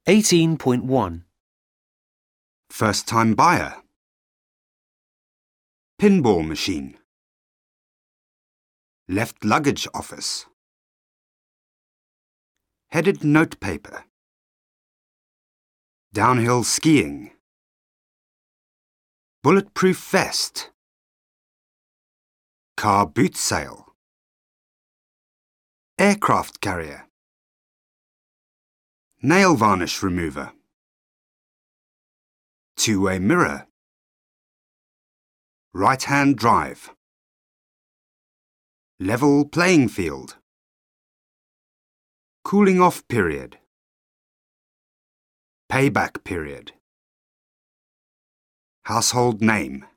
18.1. First-time buyer. Pinball machine. Left luggage office. Headed notepaper. Downhill skiing. Bulletproof vest. Car boot sale. Aircraft carrier. Nail varnish remover. Two-way mirror. Right-hand drive. Level playing field. Cooling off period. Payback period. Household name.